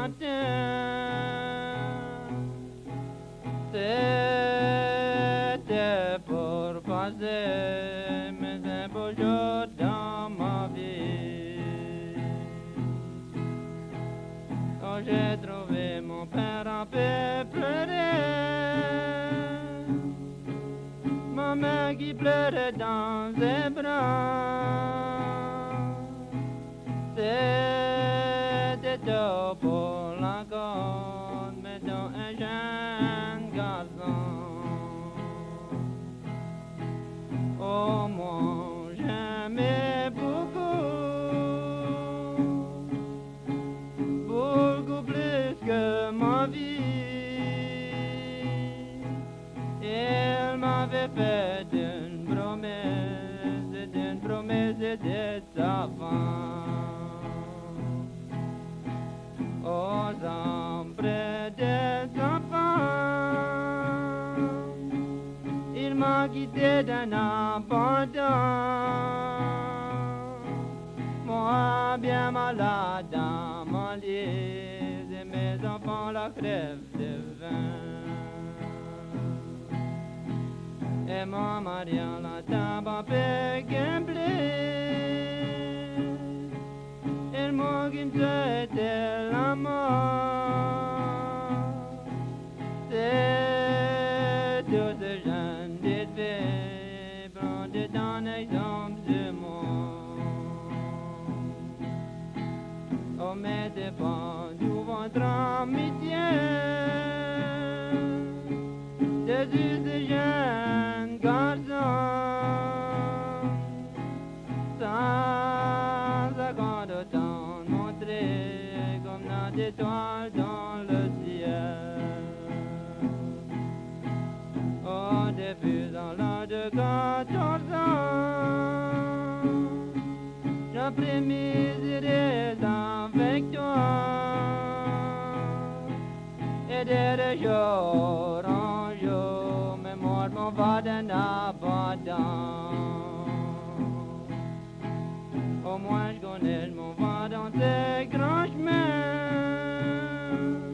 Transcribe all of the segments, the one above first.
C'était pour passer mes beaux jours dans ma vie. Quand j'ai trouvé mon père un peu pleurer, ma mère qui pleurait dans ses bras, c'était tout pour la corde, mais dans un jeune garçon. Oh, moi, j'aimais beaucoup plus que ma vie. Elle m'avait fait une promesse de savant. Aux ombres des enfants, il m'a quitté d'un abandon. Moi bien malade dans mon lit, et mes enfants la crèvent de faim. Et mon mari en la table en il m'a quitté de la mort. C'est tout ce jeune bébé blonde dans les jambes de moi. Oh, mais dépend du ventre amitié de ce jeune garçon. Sans accord autant montré comme notre étoile dans le ciel. Au début dans l'âge de 14 ans, j'ai pris mes idées avec toi. Et de jour en jour, mes morts m'en va d'un abandon. Au moins je connais mon vent dans ces grands chemins.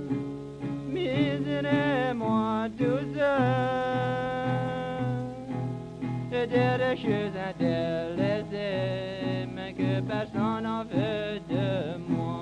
Misérez-moi tout seul. Et des choses intéressées, mais que personne n'en veut de moi.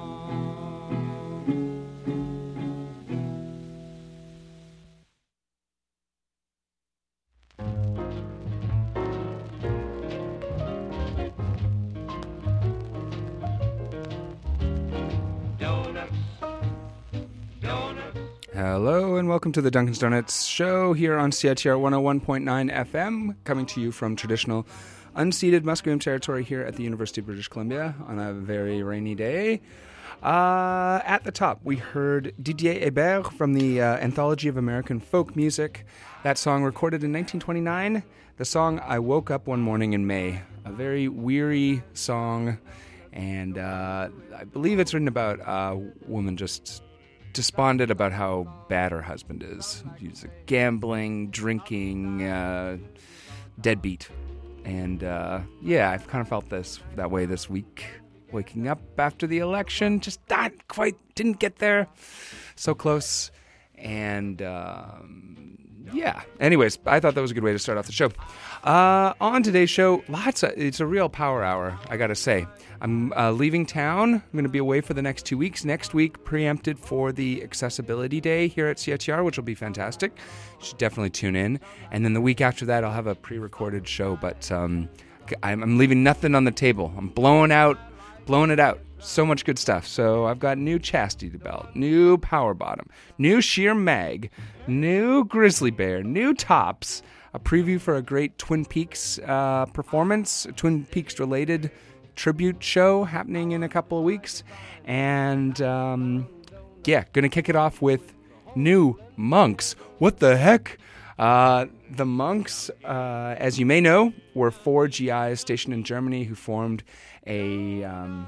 Hello and welcome to the Duncan's Donuts show here on CITR 101.9 FM, coming to you from traditional unceded Musqueam territory here at the University of British Columbia on a very rainy day. At the top, we heard Didier Hébert from the Anthology of American Folk Music. That song recorded in 1929, the song I Woke Up One Morning in May. A very weary song, and I believe it's written about a woman just despondent about how bad her husband is. He's a gambling, drinking, deadbeat. And I've kind of felt that way this week. Waking up after the election, just not quite, didn't get there. So close. And anyways, I thought that was a good way to start off the show. On today's show, it's a real power hour, I gotta say. I'm leaving town. I'm going to be away for the next 2 weeks. Next week, preempted for the Accessibility Day here at CITR, which will be fantastic. You should definitely tune in. And then the week after that, I'll have a pre-recorded show. But I'm leaving nothing on the table. I'm blowing it out. So much good stuff. So I've got new Chastity Belt, new Power Bottom, new Sheer Mag, new Grizzly Bear, new Tops, a preview for a great Twin Peaks performance, Twin Peaks related tribute show happening in a couple of weeks. And gonna kick it off with new Monks. What the heck? The Monks, as you may know, were 4 GIs stationed in Germany who formed a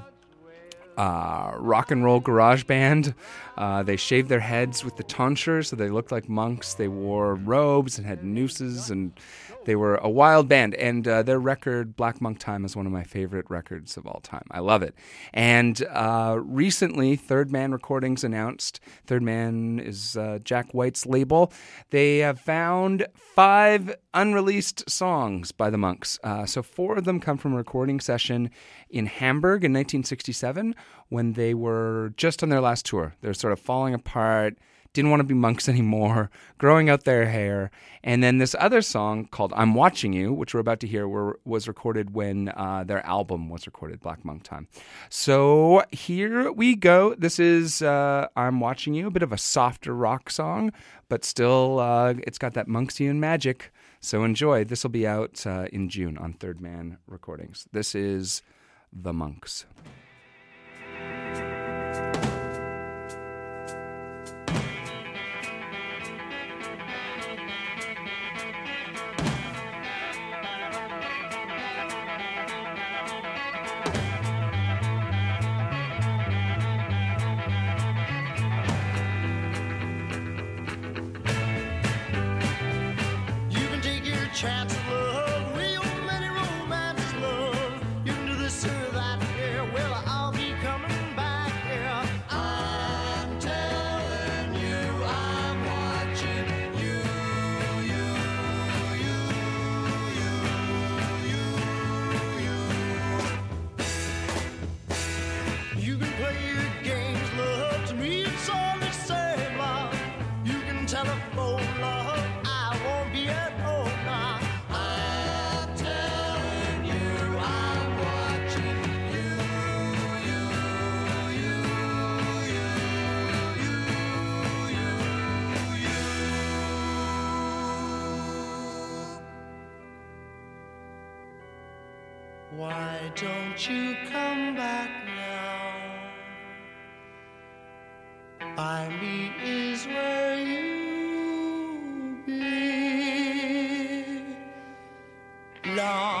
rock and roll garage band. They shaved their heads with the tonsure so they looked like monks. They wore robes and had nooses, and They were a wild band, and their record, Black Monk Time, is one of my favorite records of all time. I love it. And recently, Third Man Recordings announced, Third Man is Jack White's label, they have found 5 unreleased songs by the Monks. So 4 of them come from a recording session in Hamburg in 1967 when they were just on their last tour. They're sort of falling apart, didn't want to be monks anymore, growing out their hair. And then this other song called I'm Watching You, which we're about to hear, was recorded when their album was recorded, Black Monk Time. So here we go. This is I'm Watching You, a bit of a softer rock song, but still it's got that Monksian magic. So enjoy. This will be out in June on Third Man Recordings. This is The Monks. Chance of love, real many romance love. You can do this or that, yeah. Well, I'll be coming back, yeah. I'm telling you, I'm watching you, You can play your games, love. To me, it's all the same, love. You can telephone, love. I won't be at home. Why don't you come back now? By me is where you belong.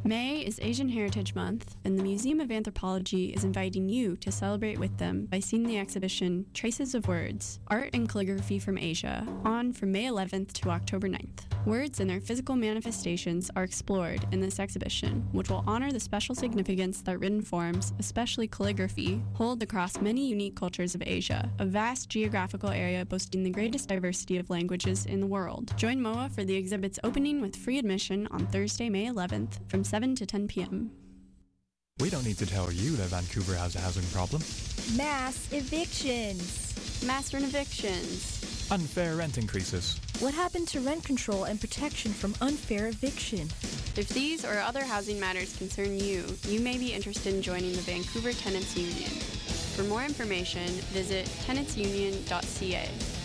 May is Asian Heritage Month, and the Museum of Anthropology is inviting you to celebrate with them by seeing the exhibition Traces of Words, Art and Calligraphy from Asia, on from May 11th to October 9th. Words and their physical manifestations are explored in this exhibition, which will honor the special significance that written forms, especially calligraphy, hold across many unique cultures of Asia, a vast geographical area boasting the greatest diversity of languages in the world. Join MOA for the exhibit's opening with free admission on Thursday, May 11th from 7 to 10 p.m. We don't need to tell you that Vancouver has a housing problem. Mass evictions. Mass evictions. Unfair rent increases. What happened to rent control and protection from unfair eviction? If these or other housing matters concern you, you may be interested in joining the Vancouver Tenants Union. For more information, visit tenantsunion.ca.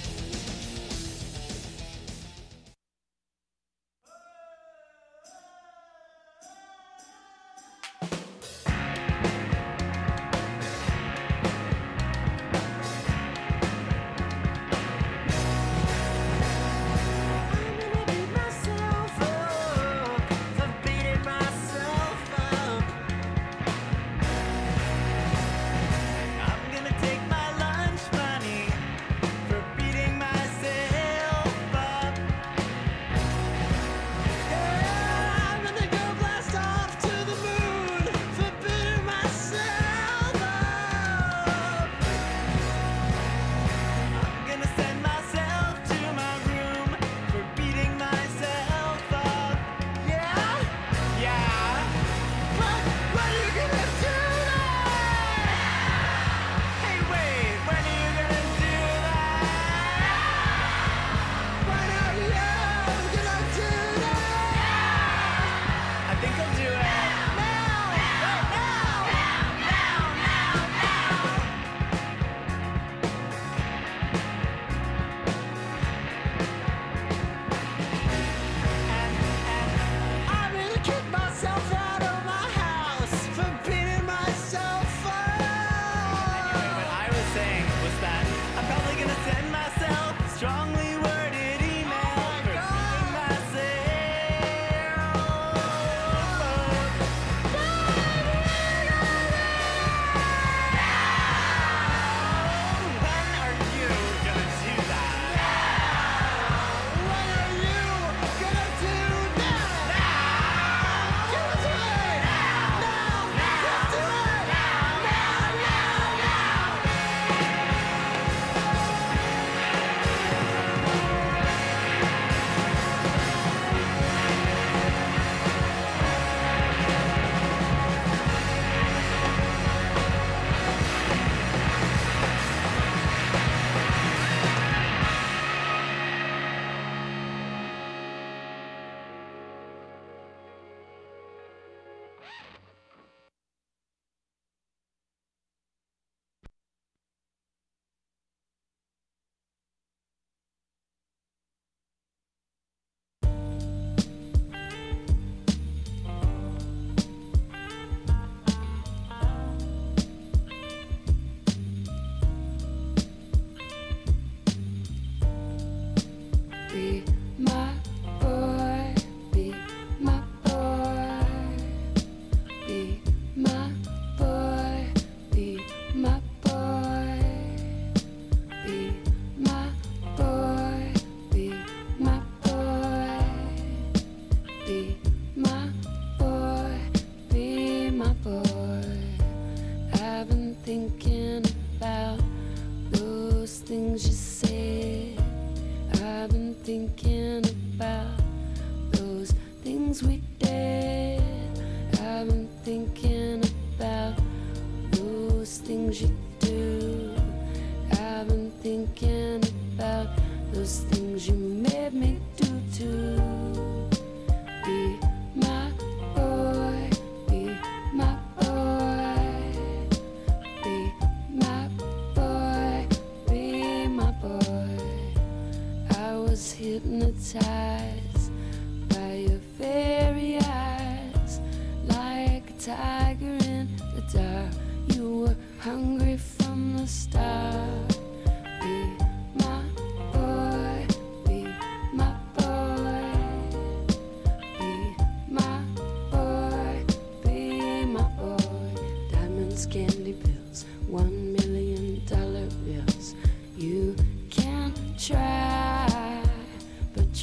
Hypnotized by your very eyes, like a tiger in the dark. You were hungry from the start. Be my boy, be my boy, be my boy,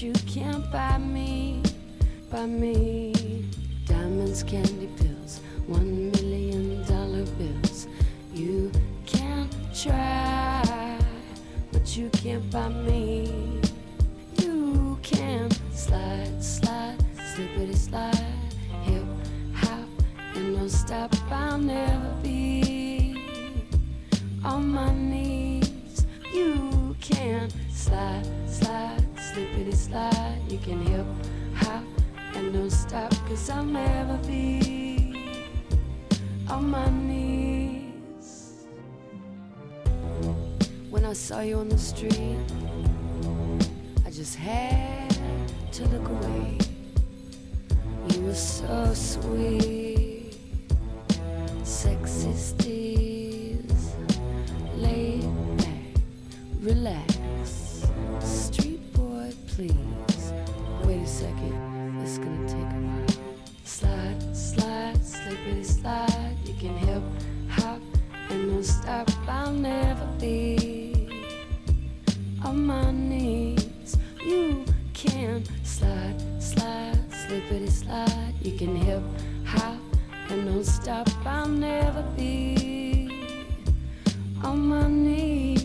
you can't buy me, buy me. Diamonds, candy pills, $1 million bills. You can try, but you can't buy me. You can slide, slide, slippity slide, hip, hop, and don't stop. I'll never be on my knees. You can slide, slide, slippity slide. You can hip, hop, and don't stop, 'cause I'll never be on my knees. When I saw you on the street, I just had to look away. You were so sweet, sexy steez, laid back, relax, street boy please. Wait a second, it's gonna take a while. Slide, slide, slippity slide. You can hip, hop, and don't stop. I'll never be on my knees. You can slide, slide, slippity slide. You can hip, hop, and don't stop. I'll never be on my knees.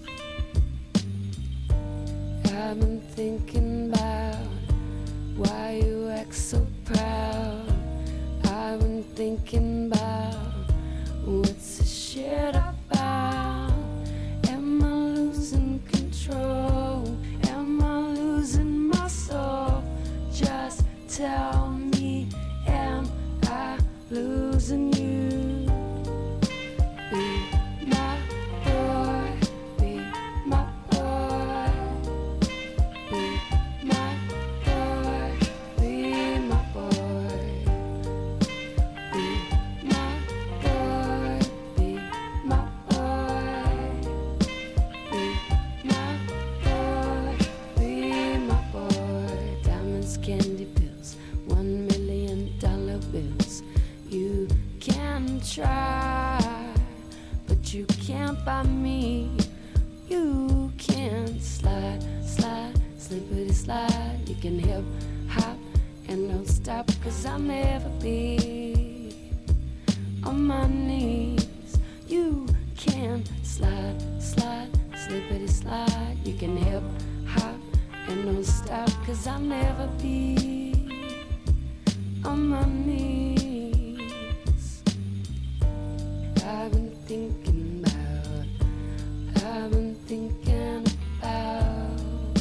I've been thinking about why you act so proud. I've been thinking about what's this shit about. Am I losing control? Am I losing my soul? Just tell me, am I losing you? Be my boy, be my boy, be my boy, be my boy, be my boy, be my boy, be my boy, be my boy. Diamonds, candy pills, $1 million bills. You can try, but you can't buy me. You can slide, slide, slippity slide. You can hip, hop, and don't stop, 'cause I'll never be on my knees. You can slide, slide, slippity slide. You can hip, hop, and don't stop, 'cause I'll never be on my knees. I've been thinking about, I've been thinking about.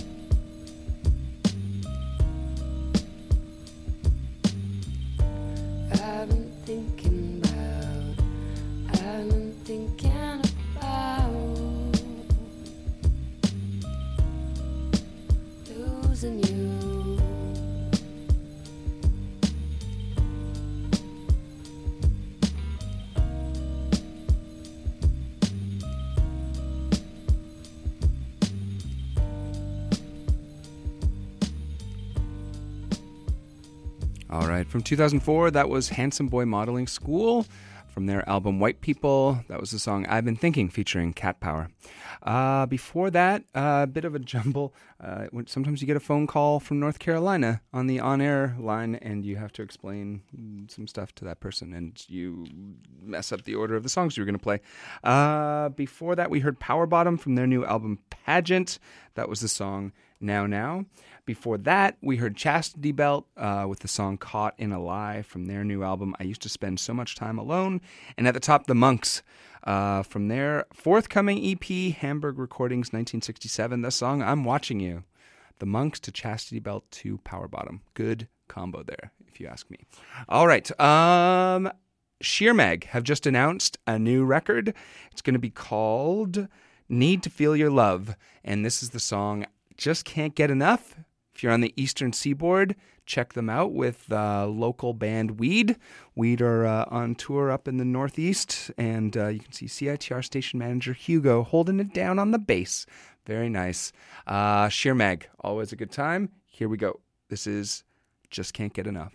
I've been thinking about, I've been thinking about losing you. All right, from 2004, that was Handsome Boy Modeling School. From their album White People, that was the song I've Been Thinking, featuring Cat Power. Before that, a bit of a jumble. Sometimes you get a phone call from North Carolina on the on-air line, and you have to explain some stuff to that person, and you mess up the order of the songs you were going to play. Before that, we heard Power Bottom from their new album Pageant. That was the song Now Now. Before that, we heard Chastity Belt with the song Caught in a Lie from their new album I Used to Spend So Much Time Alone. And at the top, The Monks from their forthcoming EP, Hamburg Recordings 1967, the song I'm Watching You. The Monks to Chastity Belt to Power Bottom. Good combo there, if you ask me. All right. Sheer Mag have just announced a new record. It's going to be called Need to Feel Your Love. And this is the song Just Can't Get Enough. If you're on the Eastern Seaboard, check them out with local band Weed. Weed are on tour up in the Northeast, and you can see CITR station manager Hugo holding it down on the bass. Very nice. Sheer Mag, always a good time. Here we go. This is Just Can't Get Enough.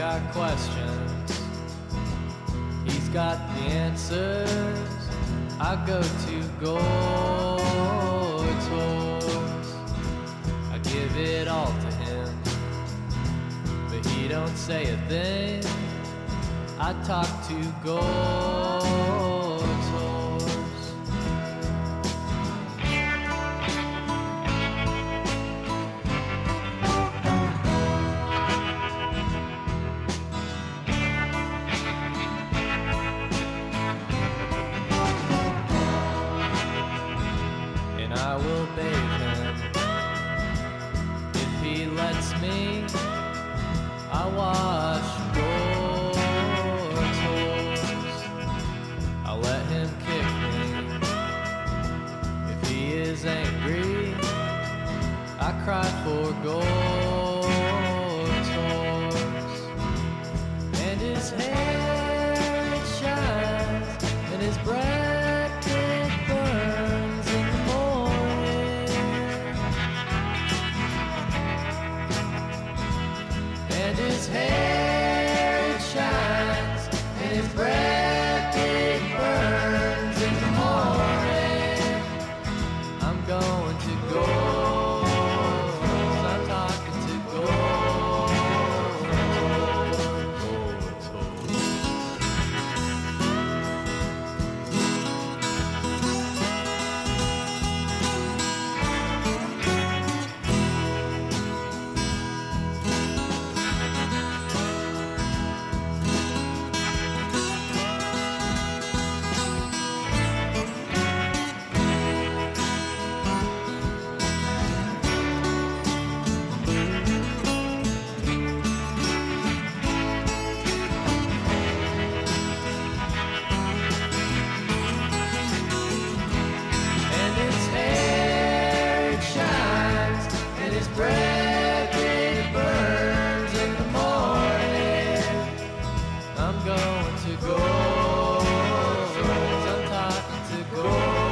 got questions, he's got the answers. I go to Goito's, I give it all to him, but he don't say a thing. I talk to Goito's. I will bathe him if he lets me. I wash Goito's. I'll let him kick me if he is angry. I cry for Goito's, and his hair it shines, and his breath it burns in the morning, and his hair it shines, and his breath it burns in the morning. I'm going to go. I'm talking to go. And his hair it shines, and his breath it burns in the morning. I'm going to go. I'm talking to go.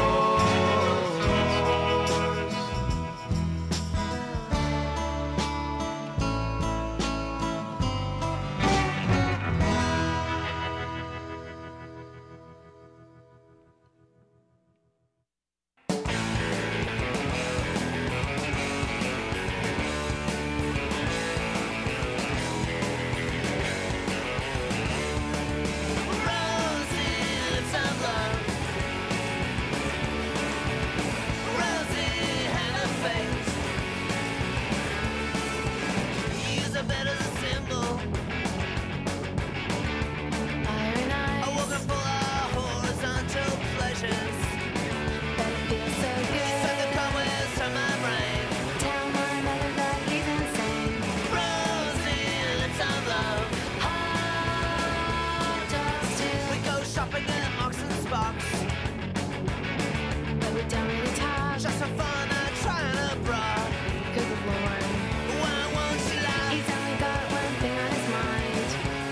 Just for fun, I try and abroad. Good Lord, why won't you lie? He's only got one thing on his mind.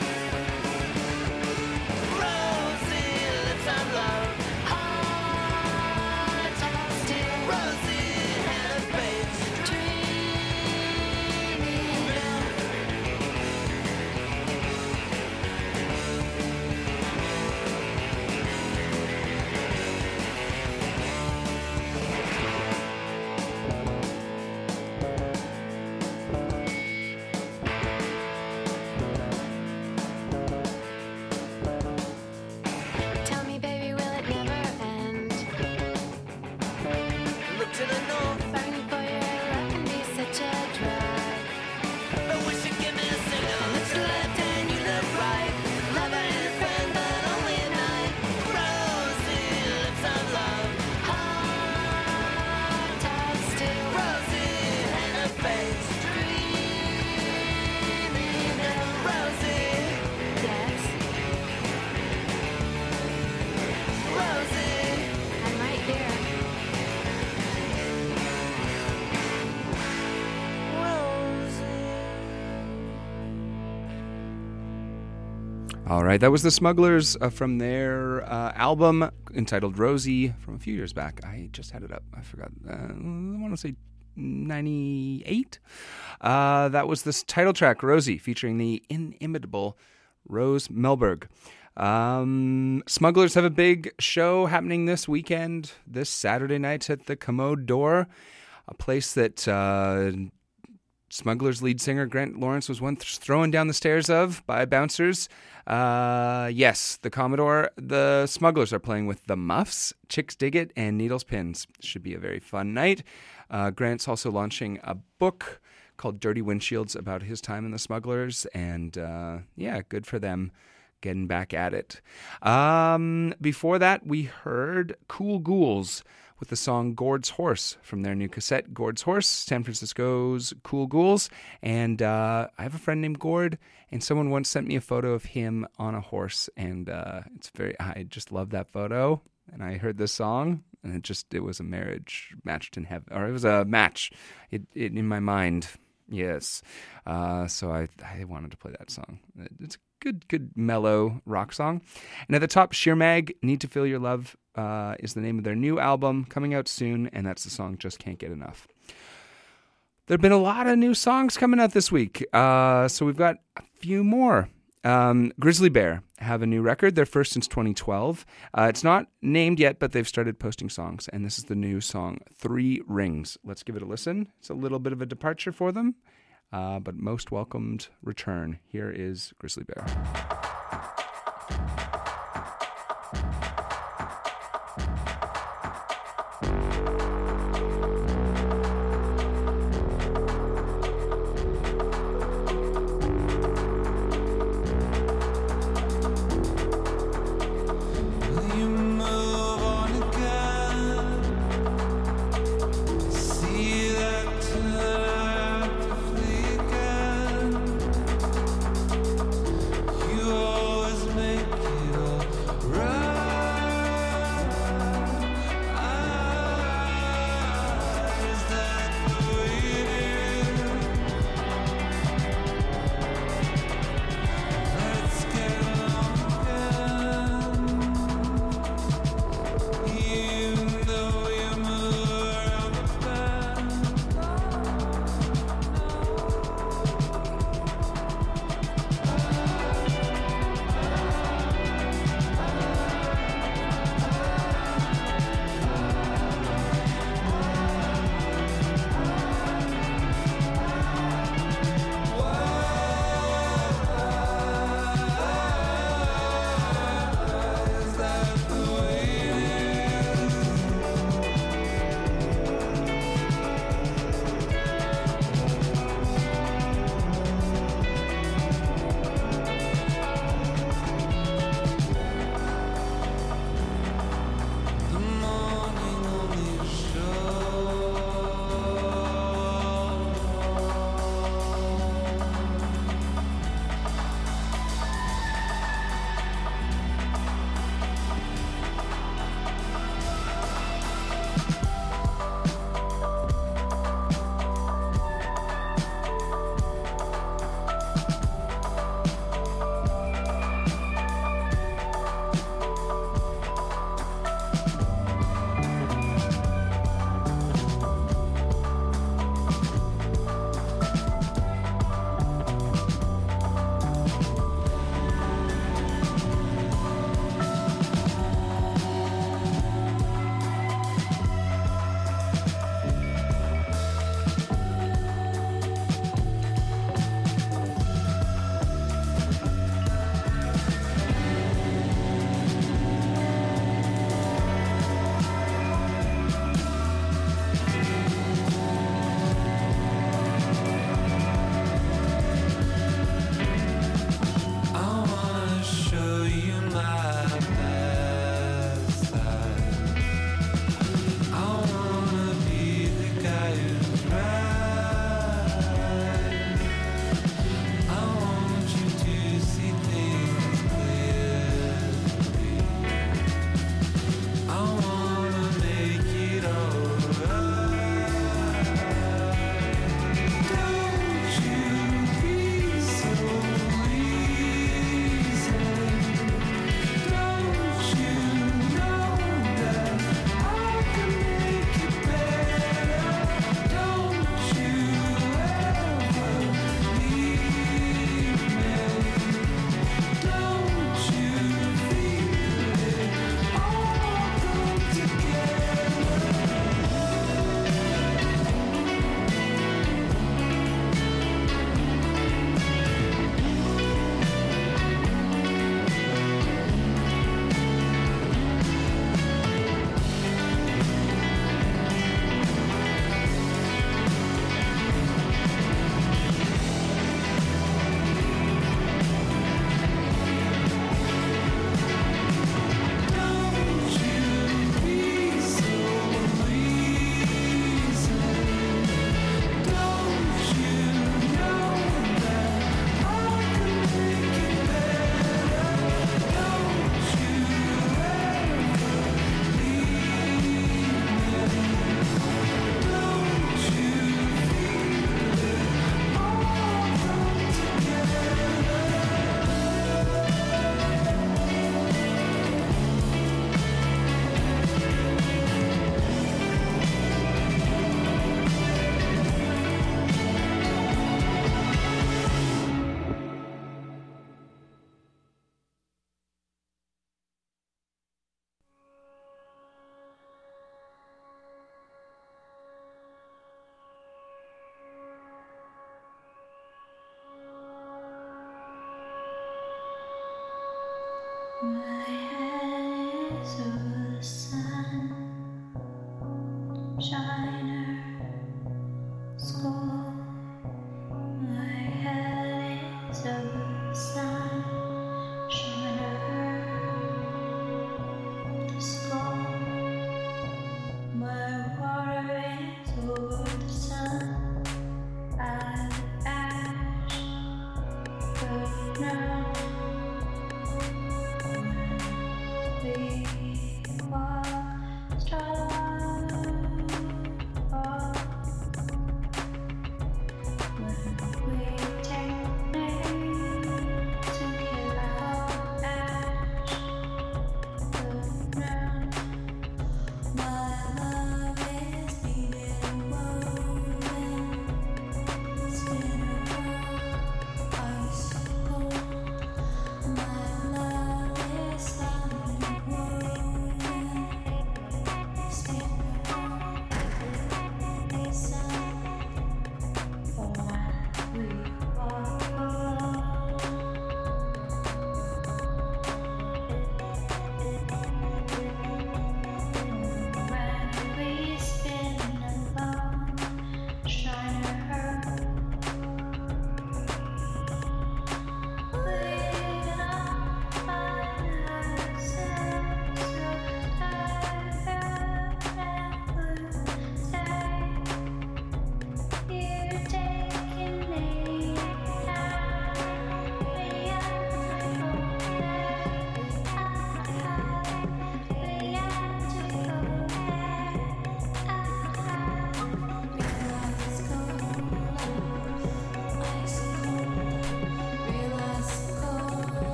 Rosie, lips of love. Heart of steel. Rosie, head of faith. Dreaming love. Tell me, baby, will it never end? Look to the north, fighting for your love can be such a drag. But we should give me a signal. Look to the left and you look right. Love ain't a friend, but only at night. Rosie, lips of love. Heart of steel. Rosie, hand of fate. Dreaming of Rosie. Yes. Rosie, I'm right here. All right, that was the Smugglers from their album entitled Rosie from a few years back. I just had it up. I forgot. I want to say 1998. That was this title track, Rosie, featuring the inimitable Rose Melberg. Smugglers have a big show happening this weekend, this Saturday night at the Commode Door, a place that Smugglers lead singer Grant Lawrence was once thrown down the stairs of by bouncers. Yes, the Commodore. The Smugglers are playing with the Muffs, Chicks Dig It, and Needles Pins. Should be a very fun night. Grant's also launching a book called Dirty Windshields about his time in the Smugglers, and good for them getting back at it. Before that, we heard Cool Ghouls with the song Gord's Horse from their new cassette, Gord's Horse, San Francisco's Cool Ghouls. And I have a friend named Gord, and someone once sent me a photo of him on a horse, and I just love that photo. And I heard this song, and it was a marriage matched in heaven, or it was a match in my mind. Yes. So I wanted to play that song. It's a good mellow rock song. And at the top, Sheer Mag, Need to Feel Your Love is the name of their new album coming out soon, and that's the song Just Can't Get Enough. There have been a lot of new songs coming out this week, so we've got a few more. Grizzly Bear have a new record, their first since 2012. It's not named yet, but they've started posting songs, and this is the new song, 3 Rings. Let's give it a listen. It's a little bit of a departure for them, but most welcomed return. Here is Grizzly Bear. You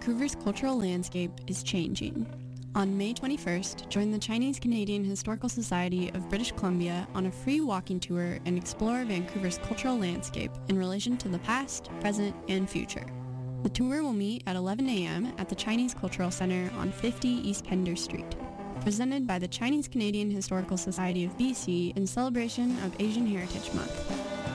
Vancouver's cultural landscape is changing. On May 21st, join the Chinese-Canadian Historical Society of British Columbia on a free walking tour and explore Vancouver's cultural landscape in relation to the past, present, and future. The tour will meet at 11 a.m. at the Chinese Cultural Center on 50 East Pender Street. Presented by the Chinese-Canadian Historical Society of BC in celebration of Asian Heritage Month.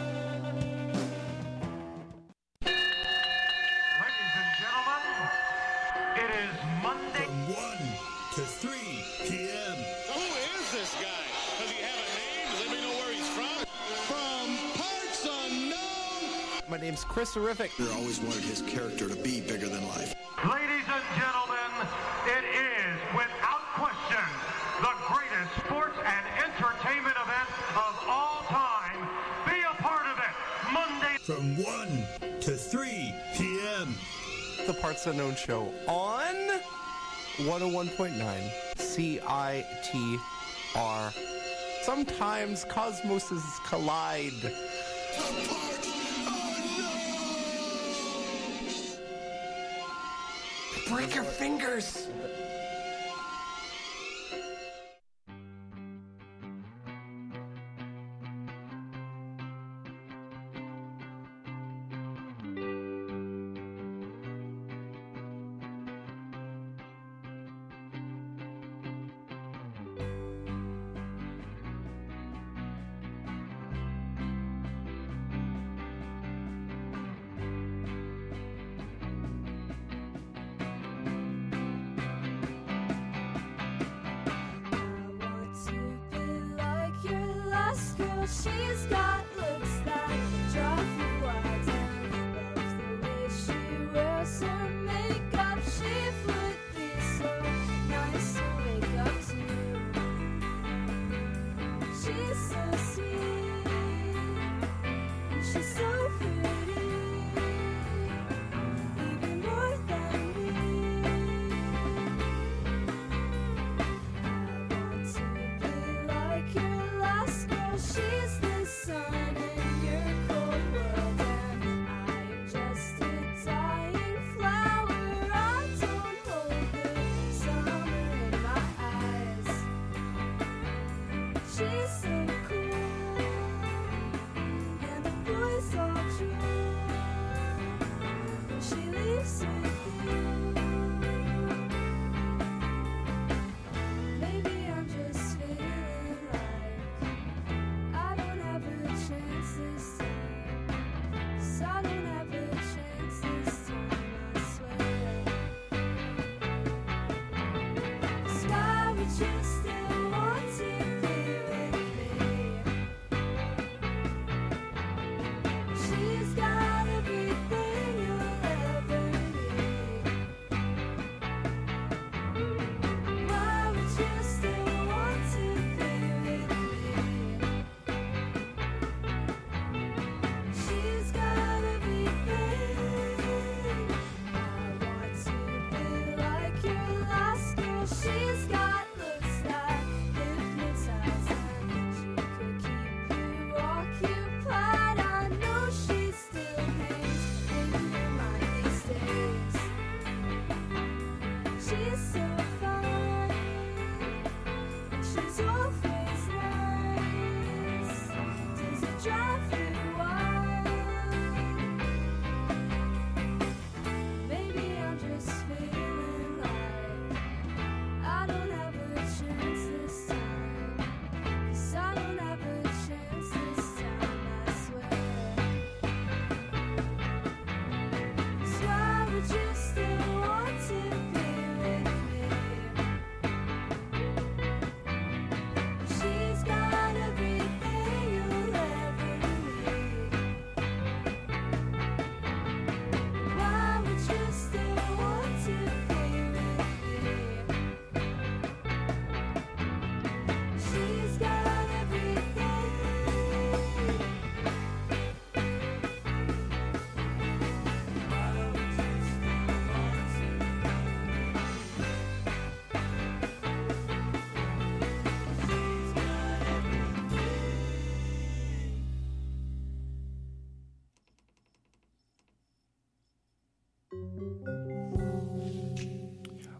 Ladies and gentlemen, it is Monday. From 1 to 3 p.m. Who is this guy? Does he have a name? Does anybody know where he's from? From parts unknown. My name's Chris Horrific. I always wanted his character to be bigger than life. Ladies and gentlemen, it is without question the greatest sports and entertainment event of all time. Be a part of it Monday From 1 to 3 p.m. The Parts Unknown Show on 101.9 CITR. Sometimes cosmoses collide. Break your fingers! She's got looks that drive you wild and loves the way she wears her makeup. She would be so nice to wake up to. She's so sweet, she's so pretty, even more than me. I want to be like your last girl. She's the sun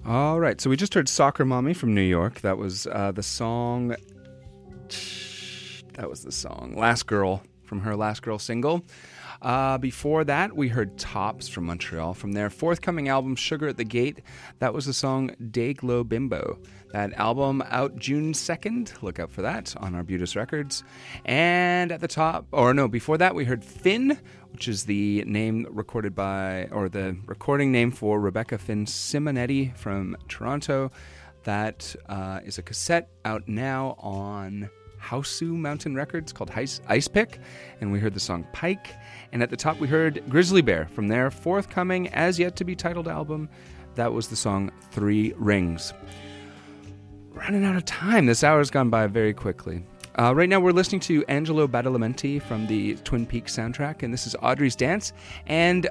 All right, so we just heard Soccer Mommy from New York. That was the song Last Girl from her Last Girl single. Before that, we heard Tops from Montreal from their forthcoming album Sugar at the Gate. That was the song Day Glow Bimbo. That album out June 2nd. Look out for that on Arbutus Records. And at the top, before that, we heard Finn, which is the name recorded by, or the recording name for Rebecca Finn Simonetti from Toronto. That is a cassette out now on Hausu Mountain Records called Ice Pick, and we heard the song Pike. And at the top we heard Grizzly Bear from their forthcoming as yet to be titled album. That was the song 3 Rings. Running out of time. This hour's gone by very quickly. Right now we're listening to Angelo Badalamenti from the Twin Peaks soundtrack, and this is Audrey's Dance. And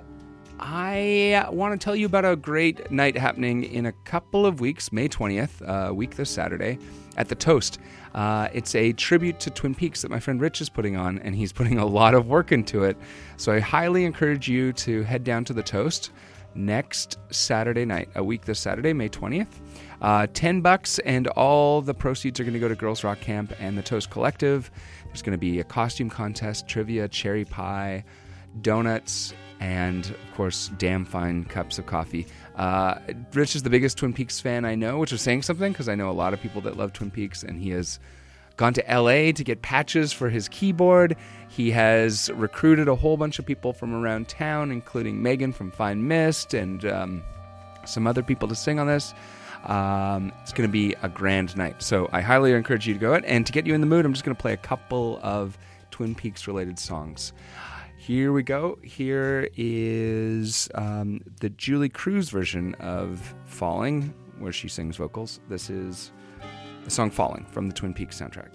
I want to tell you about a great night happening in a couple of weeks, May 20th, a week this Saturday, at the Toast. It's a tribute to Twin Peaks that my friend Rich is putting on, and he's putting a lot of work into it. So I highly encourage you to head down to the Toast next Saturday night, a week this Saturday, May 20th. $10, and all the proceeds are going to go to Girls Rock Camp and the Toast Collective. There's going to be a costume contest, trivia, cherry pie, donuts, and, of course, damn fine cups of coffee. Rich is the biggest Twin Peaks fan I know, which is saying something because I know a lot of people that love Twin Peaks, and he has gone to L.A. to get patches for his keyboard. He has recruited a whole bunch of people from around town, including Megan from Fine Mist and some other people to sing on this. It's going to be a grand night, so I highly encourage you to go. And to get you in the mood, I'm just going to play a couple of Twin Peaks-related songs. Here we go. Here is the Julie Cruz version of Falling, where she sings vocals. This is the song Falling from the Twin Peaks soundtrack.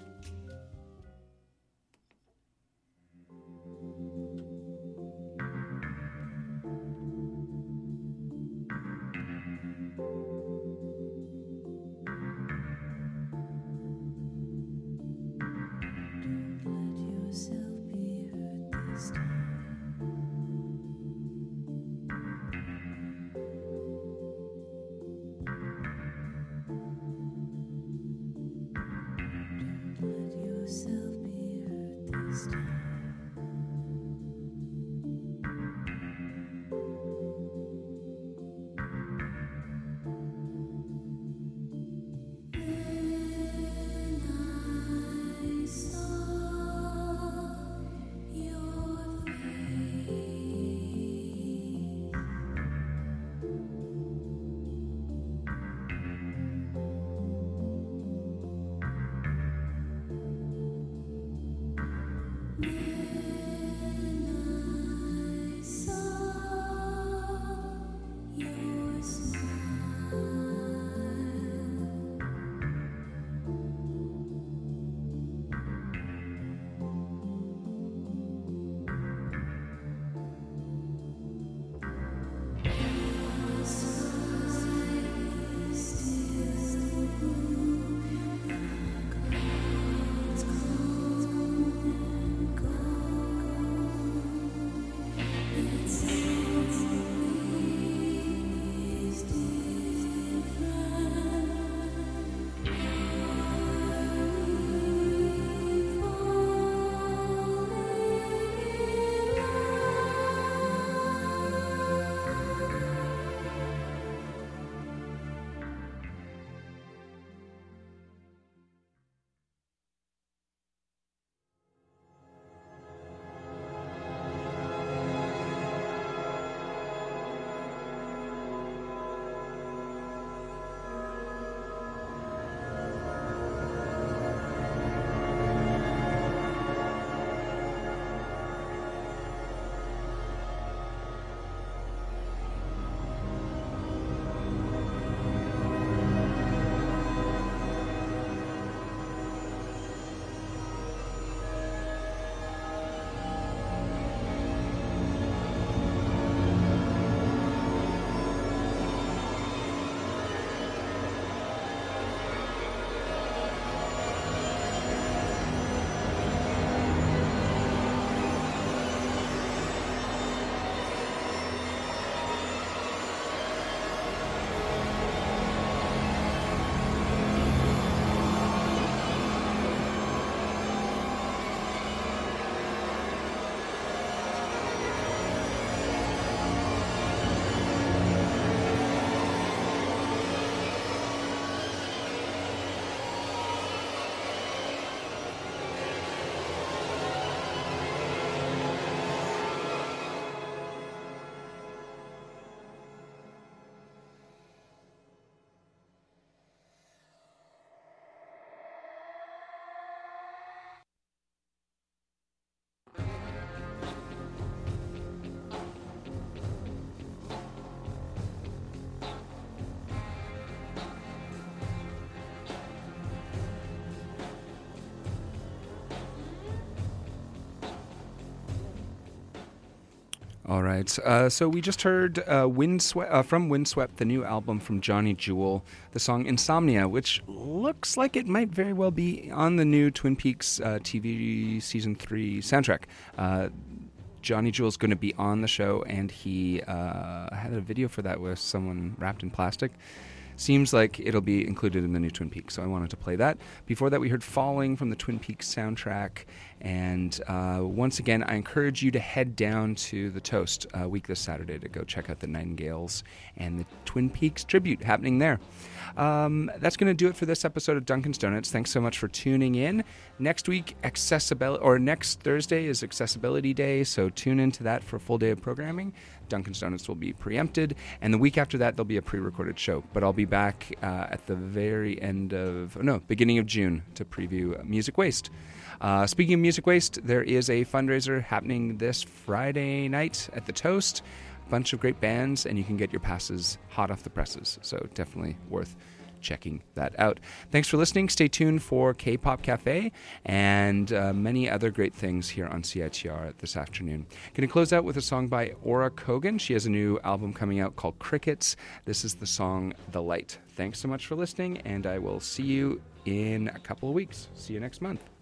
All right. So we just heard from Windswept, the new album from Johnny Jewel, the song Insomnia, which looks like it might very well be on the new Twin Peaks TV Season 3 soundtrack. Johnny Jewel's going to be on the show, and he had a video for that with someone wrapped in plastic. Seems like it'll be included in the new Twin Peaks, so I wanted to play that. Before that, we heard Falling from the Twin Peaks soundtrack. And once again, I encourage you to head down to the Toast week this Saturday to go check out the Nightingales and the Twin Peaks tribute happening there. That's going to do it for this episode of Duncan's Donuts. Thanks so much for tuning in. Next week, next Thursday is Accessibility Day, so tune into that for a full day of programming. Duncan's Donuts will be preempted, and the week after that, there'll be a pre-recorded show. But I'll be back at the beginning of June to preview Music Waste. Speaking of Music Waste, there is a fundraiser happening this Friday night at the Toast. A bunch of great bands, and you can get your passes hot off the presses, so definitely worth checking that out. Thanks for listening. Stay tuned for K-Pop Cafe and many other great things here on CITR this afternoon. Going to close out with a song by Aura Kogan. She has a new album coming out called Crickets. This is the song The Light. Thanks so much for listening, and I will see you in a couple of weeks. See you next month.